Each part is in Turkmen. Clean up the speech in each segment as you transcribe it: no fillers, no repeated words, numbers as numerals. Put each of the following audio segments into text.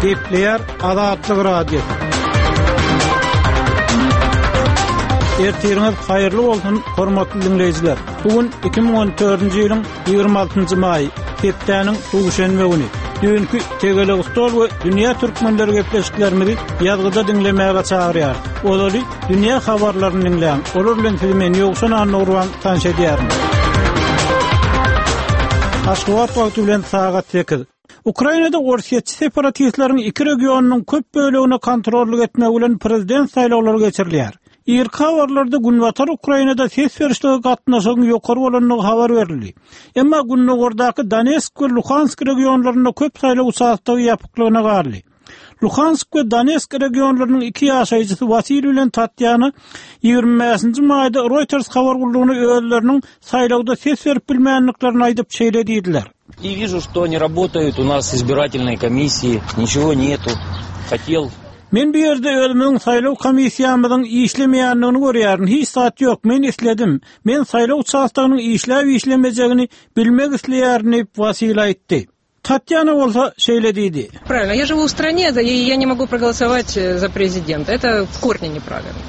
Gepleyer Azatlyk Radio. Ertirňiz haýyrly bolsun, hormatly dinleýijiler. Bugün 2014-nji ýylyň 26-njy maý, hepdeniň duşanby güni. Dünkü Tegelik stol we dünýä türkmenleri gepleşiklerimizi ýazgyda dinlemäge çagyrýar. Olary dünýä habarlaryny dinleýän, olar bilen filmen ýoksan anlawan tanşa edýärmi. Aşgabat wagty bilen sagat 8. Ukrainada orsiýetçi separatistlaryň iki regionunyň köp bölegini kontrolly etmek bilen prezident saýlawlary geçirilýär. İlk habarlarda Günbatar Ukrainada ses verişlige gatnaşygyň ýokary bolanyny habar berildi. Emma Günnogordaky Donetsk we Luhansk regionlaryna köp saýlaw uçaklygy ýapyklygyna garly. Luhansk we Donetsk regionlarynyň iki ýaşaýjysy Vasil bilen Tatyana 25-nji maýda Reuters habar gullugyny özleriniň saýlawda ses berip bilmänliklerini aýdyp şeýlediler. И вижу, что они работают, у нас избирательные комиссии, ничего нету. Хотел. Men bir ýerde özümiň saýlaw komissiýamyzyň işlemeýändigini görýärdim. Hiç saat ýok, men isledim. Men saýlaw uçaklygynyň işlemejegini bilmek isleýärdim, Vasil aýtdy. Tatyana bolsa şeýlediydi. Правильно, я живу в стране, и я не могу проголосовать за президента. Это в корне неправильно.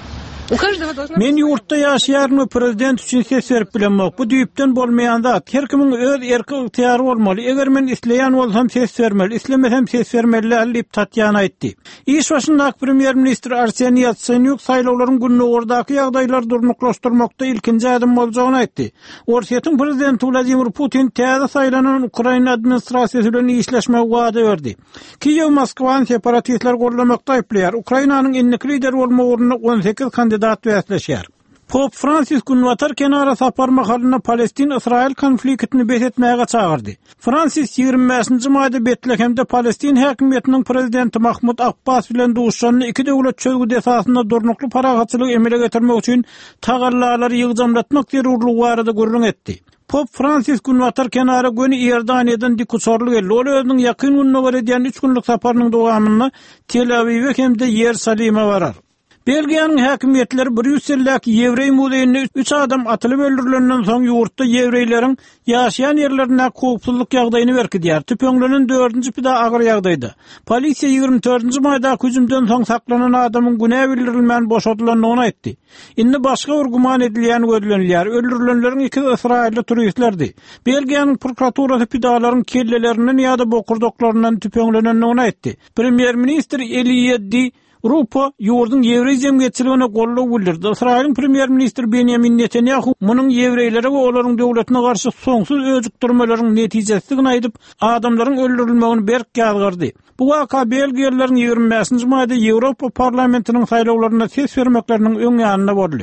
Men ýurtda ýaşaýarmy prezident üçin ses berip bilenmek. Bu düýpden bolmaýan zat. Her kimiň öz erki ygtyýary bolmaly. Eger men isleýän bolsam ses bermeli, islemesem ses bermeli diýip Tatyana aýtdy. İş başyndaky premier ministr Arsenij Yatsenyuk saýlawlaryň Günnogordaky ýagdaýlary durnuklaşdyrmakda ilkinji adım boljagyny aýtdy. Orsiýetiň prezidenti Vladimir Putin täze saýlanan Ukraina administrasiýasy bilen işleşmek wada berdi. Kiýew Moskwany separatistler gollamakda aýplaýar. Ukrainanyň innikli lider bolmak ugruna 18 kandidat wäsleşýär. Pop Francis Günbatar kenara saparmak halyna Palestin-Israil konfliktini betetmäge çagyrdy. Francis 25-nji maýda Betlehemde Palestin häkimetiniň prezidenti Mahmud Abbas bilen duşanyny iki döwlet çözgüde esasynda durnukly paragatçylyk emele getirmek üçin tagallalary ýygdamlatmak zerurlygy barada gurrun etdi. Pop Francis Günbatar kenara göni Ýerdaniýadan dikusorly geldi. Ol özüniň ýakyn gününe görediýän 3 günlük saparynyň dowamyny Tel Aviw hemde Ýerusalime barar. Belgiýanyň häkimetleri Brüsselläki Ýewrey muzeýine 3 adam atylyp öldürilenden soň ýurtda ýewreýleriň ýaşaýan ýerlerine howpsuzlyk ýagdaýyny berkidýär. Tüpeňlenen 4-nji pida agyr ýagdaýda. Polisiýa 24-nji maýda hüjümden soň saklanan adamyň günä bildirilmän boşatylandygyny aýtdy. Indi başga bir guman edilýän gözlenilýär. Öldürilenleriň iki Israilli turistlerdi. Belgiýanyň prokuraturasy pidalaryň kellelerinden ýa-da bokurdoklaryndan tüpeňlenendigini aýtdy. Premier ministr Eliyedi Rupo ýurdun Ýewrey jemgyýetçiligine gollaw bildirdi. Israilň premier ministri Benjamin Netanyahu munyň ýewreýlere we olaryň döwletine garşy soňsuz öjükdirmelerini netijesini aýdyp, adamlaryň öldürilmegini berk ýazgyrdy. Bu waka belgiýerleriň 25-nji maýda Ýewropa parlamentiniň saýlawlaryna ses bermekleriniň öň ýanyna boldy.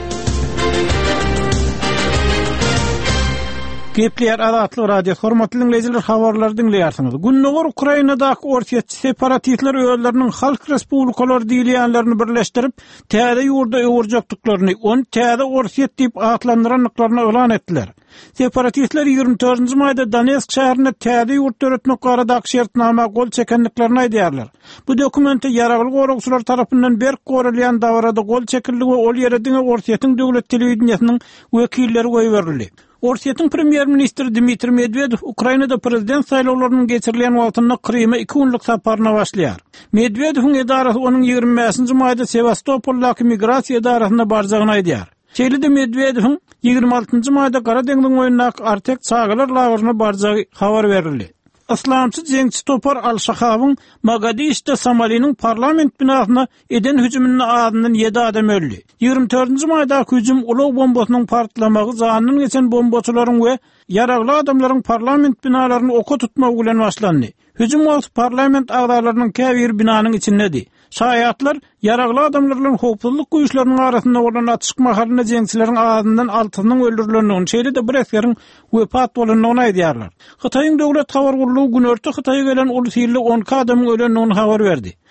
Gepleyer Azatlyk Radio, hormatly dinleyijiler, habarlary dinleýärsiňiz. Günnogor Ukrainadaky orsiýetçi separatistler özleriniň halk respublikalary diýilýänlerini birleşdirip, täze ýurda öwürjekdiklaryny, onu täze orsiýet diýip atlandyranlyklaryny elan etdiler. Separatistler 24-nji maýda Donetsk şäherine täze ýurt öretmek baradaky şertnama gol çekenliklerini aýdýarlar. Bu dokumentte ýaragly gorugçylar tarapyndan berk görülýän davrada gol çekildi we ol ýere diňe orsiýetiň döwlet telewizionynyň wekilleri goýberildi. Orsiýetiň premier ministri Dmitri Medvedev Ukrainada prezident saýlawlarynyň geçirilýän wagtyna Krym'a 2 günlük saparyna başlaýar. Medvedewiň edarasy onuň 25-nji maýda Sevastopoldaky migrasiýa edarasyna barjagyny aýdýar. Şeýle-de Medvedewiň 26-njy maýda Gara deňziň oýundaky Artek çagalar lageryna barjagy habar berildi. Islamçı jeňçi topar Al-Shahabyň Mogadişde Somaliýanyň parlament binasyna eden hüjüminiň adyndan 7 adam öldü. 24-nji maýda hüjüm ulaw bombasynyň partlamagy, zanyny geçen bombaçylaryň we ýaragly adamlaryň parlament binalaryny oka tutmagy bilen başlandy. Hüjüm wagty parlament agdalarynyň käbir binanyň içindedi. Şaýatlar ýaragly adamlar bilen howpsuzlyk güýçleriniň arasynda bolan atışma halyna jeňçileriň adyndan 6-nyň öldürilendigini, şeýle-de bir esgeriň wepat bolandygyny aýdýarlar. Hytaýyň döwlet habar gurulugy günörtü Hytaýa gelen ulusylly 10 adamyň ölendigini habar berdi.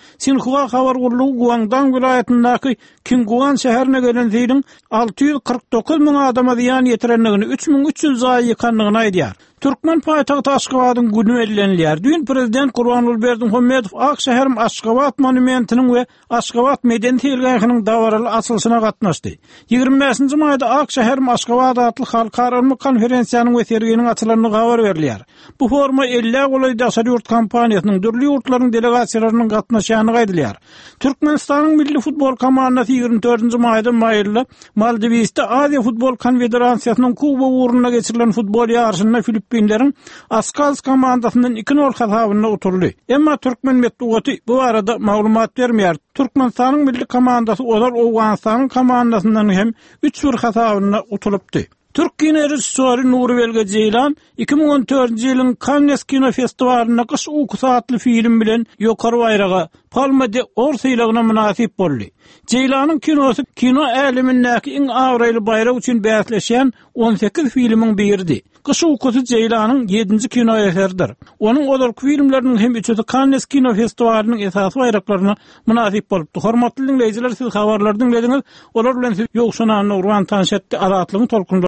Sinhua habar guruluğu Guangdong vilayetindäki Qinguan şäherine gelen zeýin 649 000 adama ziýan ýetirenligini, 3300 zaý ýykanlygyny aýdýar. Türkmen paýtagty Aşgabatyň günü ellenilýär. Dün prezident Gurbanuly Berdimuhammedow Akşäherim Aşgabat monumentiniň we Aşgabat medeniyet elgähiniň dawaraly açylşyna gatnaşdy. 25-nji maýda Akşäherim Aşgabat adly halkara konferensiýanyň we serginiň açylanyny habar berilýär. Bu forma 50 golay daşary ýurt kampaniýasynyň dürli ýurtlaryň delegasiýalarynyň gatnaşýany gaýdylýar. Türkmenistanyň milli futbol komandasy 24-nji maýda maýylly Maldiviste Aziýa Futbol Konfederasiýasynyň Kuba uğruna geçirilen futbol ýarşyna Filipinlerin Askals komandasından 2-0 hasabyna uturly. Emma Türkmen medeniýeti bu arada maglumat bermeýär. Türkmenistanyň milli komandasy olar Owganistanyň komandasyndan hem 3-1 hasabyna utulypdy. Türk kino rejissöri Nuri Belge Ceylan 2014-nji ýylyň Cannes kino festiwalyna Kış Uykusy adly film bilen ýokary bayraga Palma de Oro sylagyna munasip boldy. Ceylanyň kinosy kino älimindäki iň awraýly bayrag üçin bäsleşen 18 filmiň biridi. Kış Uykusy Ceylanyň 7-nji kino eseridir. Onuň olarky filmleriniň hem üçüsi Cannes kino festiwalynyň esasy bayraklaryna munasip bolupdy. Hormatly dinleýijiler, siz habarlardan bildiňiz. Olar bilen siz ýokşunanyň urwan tanşetdi adatlygyny tolkunlar.